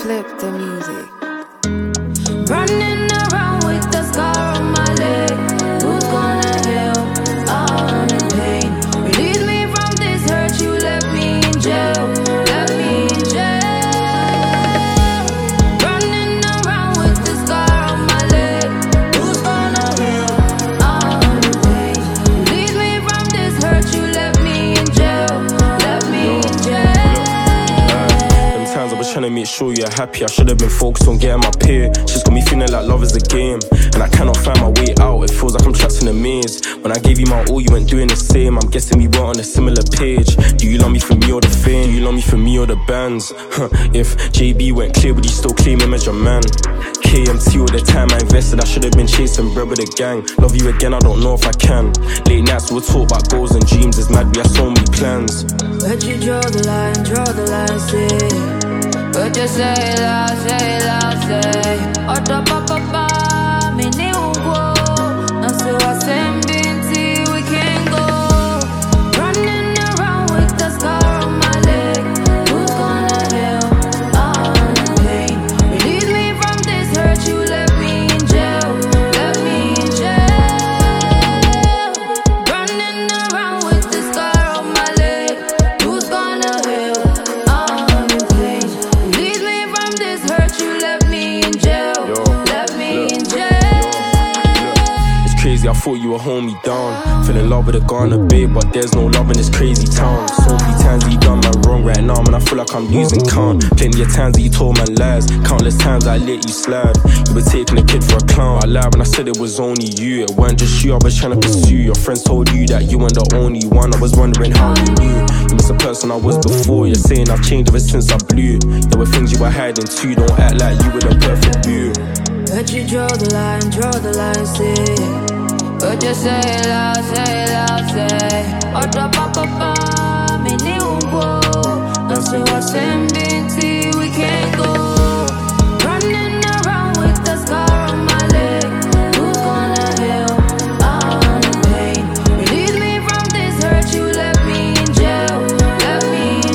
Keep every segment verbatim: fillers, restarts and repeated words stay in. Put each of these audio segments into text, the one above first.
flip the music. Running around with the scar on my leg. Who's gonna heal all the pain? Release me from this hurt. You left me in jail. Left me in jail. Running around with the scar on my leg. Who's gonna heal all the pain? Release me from this hurt. You left me in jail. Left me in jail. Them times I was trying to make sure you're happy. I should have been focused on getting my pay. She's got me feeling like love is a game, and I cannot find my way out. It feels like I'm trapped in a maze. When I gave you my all, you weren't doing the same. I'm guessing we weren't on a similar page. Do you love me for me or the fame? Do you love me for me or the bands? Huh. If J B went clear, would you still claim him as your man? K M T all the time I invested, I should have been chasing bread with the gang. Love you again, I don't know if I can. Late nights we'll talk about goals and dreams. It's mad, we have so many plans. But you draw the line, draw the line, say. But you say it loud, say it loud, say. Oda papa pa, me ni ungo. And so I send binti, we can't go. Running around with the scar on my leg. Who's gonna heal all the pain? Release me from this hurt. You left me in jail, left me in jail. Running around with the scar on my leg. Who's gonna heal all the pain? Release me from this hurt. You left me in jail, left me in jail. It's crazy, I thought you would hold me down. Fell in love with a Ghana babe, but there's no love in this crazy town. So many times that you done my wrong right now, man, I feel like I'm losing count. Plenty of times that you told man lies, countless times I let you slide. You were taking a kid for a clown. I lied when I said it was only you. It wasn't just you I was trying to pursue. Your friends told you that you weren't the only one. I was wondering how you knew. You miss the person I was before. You're saying I've changed ever since I blew. There were things you were hiding too. Don't act like you were the perfect view. But you draw the line, draw the line, say. But you say it loud, say it loud, say. Oda papa pa, me ni ungo. And so I send binti, we can't go. Running around with the scar on my leg. Who's gonna heal all the pain? Release me from this hurt. You left me in jail, left me in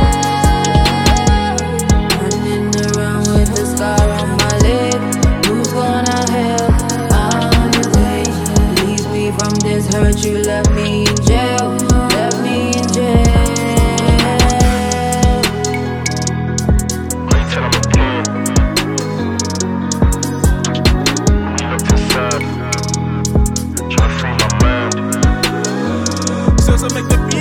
jail. Running around with the scar on my leg. Who's gonna heal all the pain? Release me from this hurt. You left me in jail, left me in jail. Tell I'm a plan. You looked inside, trying to free my mind. Says I make the beat.